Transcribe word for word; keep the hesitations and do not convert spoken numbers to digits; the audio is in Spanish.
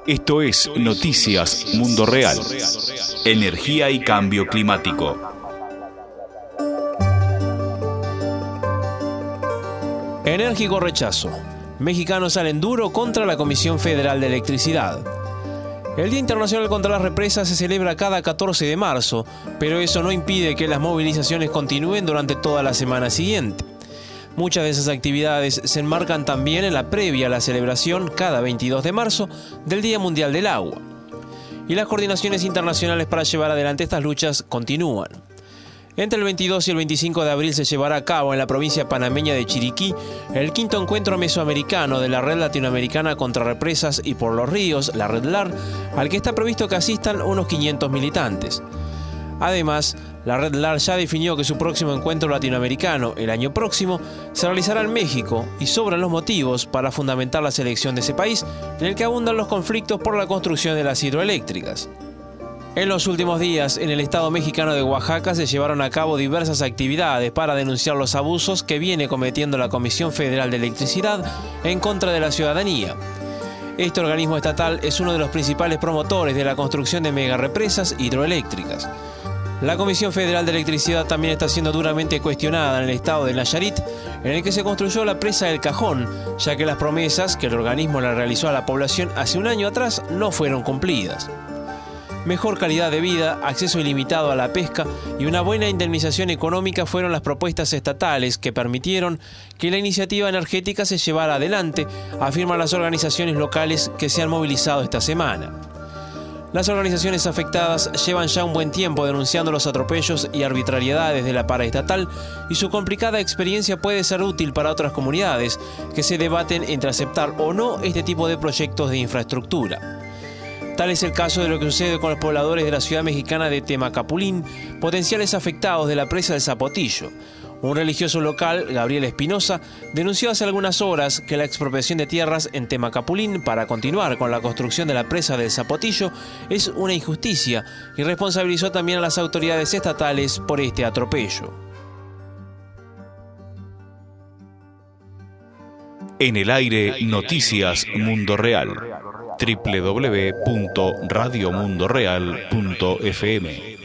Esto es Noticias Mundo Real. Energía y cambio climático. Enérgico rechazo. Mexicanos salen duro contra la Comisión Federal de Electricidad. El Día Internacional contra las Represas se celebra cada catorce de marzo, pero eso no impide que las movilizaciones continúen durante toda la semana siguiente. Muchas de esas actividades se enmarcan también en la previa a la celebración, cada veintidós de marzo, del Día Mundial del Agua. Y las coordinaciones internacionales para llevar adelante estas luchas continúan. Entre el veintidós y el veinticinco de abril se llevará a cabo en la provincia panameña de Chiriquí el quinto encuentro mesoamericano de la Red Latinoamericana contra Represas y por los Ríos, la Red LAR, al que está previsto que asistan unos quinientos militantes. Además, la Red LAR ya definió que su próximo encuentro latinoamericano, el año próximo, se realizará en México y sobran los motivos para fundamentar la selección de ese país, en el que abundan los conflictos por la construcción de las hidroeléctricas. En los últimos días, en el estado mexicano de Oaxaca se llevaron a cabo diversas actividades para denunciar los abusos que viene cometiendo la Comisión Federal de Electricidad en contra de la ciudadanía. Este organismo estatal es uno de los principales promotores de la construcción de megarepresas hidroeléctricas. La Comisión Federal de Electricidad también está siendo duramente cuestionada en el estado de Nayarit, en el que se construyó la presa del Cajón, ya que las promesas que el organismo le realizó a la población hace un año atrás no fueron cumplidas. Mejor calidad de vida, acceso ilimitado a la pesca y una buena indemnización económica fueron las propuestas estatales que permitieron que la iniciativa energética se llevara adelante, afirman las organizaciones locales que se han movilizado esta semana. Las organizaciones afectadas llevan ya un buen tiempo denunciando los atropellos y arbitrariedades de la paraestatal y su complicada experiencia puede ser útil para otras comunidades que se debaten entre aceptar o no este tipo de proyectos de infraestructura. Tal es el caso de lo que sucede con los pobladores de la ciudad mexicana de Temacapulín, potenciales afectados de la presa del Zapotillo. Un religioso local, Gabriel Espinosa, denunció hace algunas horas que la expropiación de tierras en Temacapulín para continuar con la construcción de la presa del Zapotillo es una injusticia y responsabilizó también a las autoridades estatales por este atropello. En el aire, Noticias Mundo Real. doble u doble u doble u punto radio mundo real punto f m